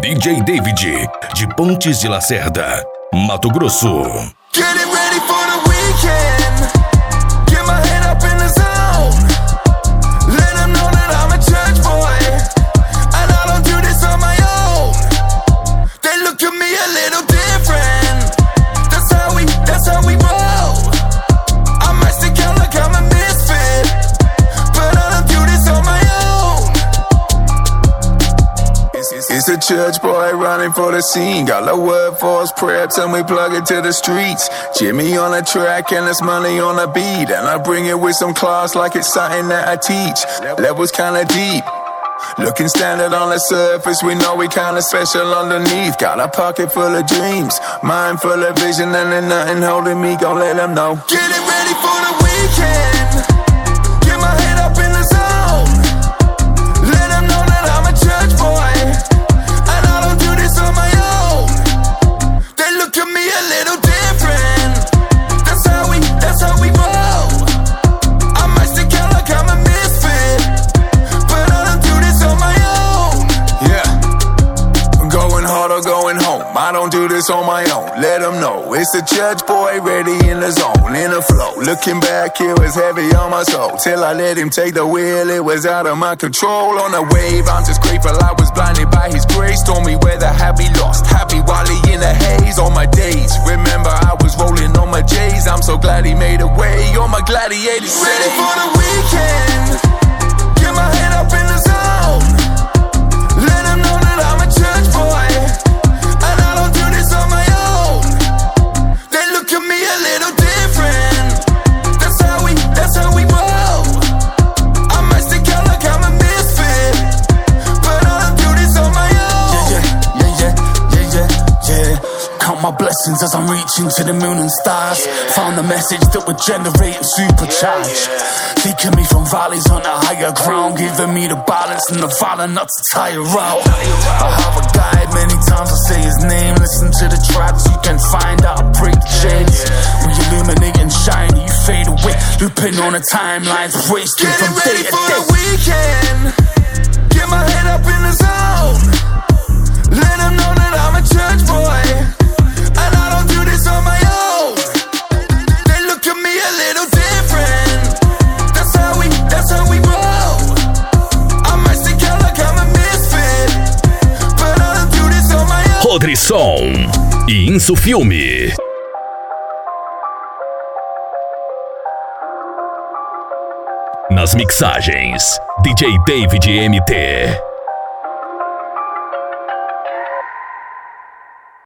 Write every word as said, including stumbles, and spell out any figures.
D J David, de Pontes de Lacerda, Mato Grosso. Get it ready for the weekend. Get my head up in the zone. Let them know that I'm a church boy, and I don't do this on my own. They look at me a little different. That's how we, that's how we roll. I might stick out like I'm a misfit, but I don't do this on my own. It's, it's, it's a church boy running for the scene. Got the word for us, preps, and we plug it to the streets. Jimmy on the track and it's money on the beat, and I bring it with some class like it's something that I teach. Levels kinda deep, looking standard on the surface, we know we kinda special underneath. Got a pocket full of dreams, mind full of vision, and there's nothing holding me, gon' let them know. Get it ready for the weekend. Get my head up in the zone. Let them know that I'm a church boy, and I don't do this on my own. They look at me a little different. That's how we, that's how we roll. I might stick out like I'm a misfit, but I don't do this on my own. Yeah, I'm going hard or going home. I don't do this on my own. Let them know it's the church boy, ready in the zone, in the flow. Looking back, it was heavy on my soul. Till I let him take the wheel, it was out of my control. On a wave, I'm just grateful I was blinded by his grace. Stormy weather had me lost, happy Wally in the haze. On my days, remember I was rolling on my J's. I'm so glad he made a way on my gladiators. Ready for the weekend. Get my head up in the zone. Let them know that I'm a church boy, and I don't do this on my own. They look at me a little different. That's how we, that's how we roll. I might stick out like I'm a misfit, but I don't do this on my own. Yeah, yeah, yeah, yeah, yeah, yeah, yeah. Count my blessings as I'm reaching to the moon and stars. Found the message that would generate and supercharge. Taking me from valleys on a higher ground, giving me the balance and the valor not to tire out. I have a guide, many times I say his name. Listen to the tracks, you can find out, break the chains. We illuminate and shine, you fade away. Looping on the timelines, wasting Get from it day ready to for day. the weekend. Get my head up in the zone. Let them know that I'm a church boy, and I don't do this on my own. They look at me a little different. That's how we, that's how we roll. I might stick out like I'm a misfit, but I don't do this on my own. Rodrisson e Insufilme. Nas mixagens, D J David M T.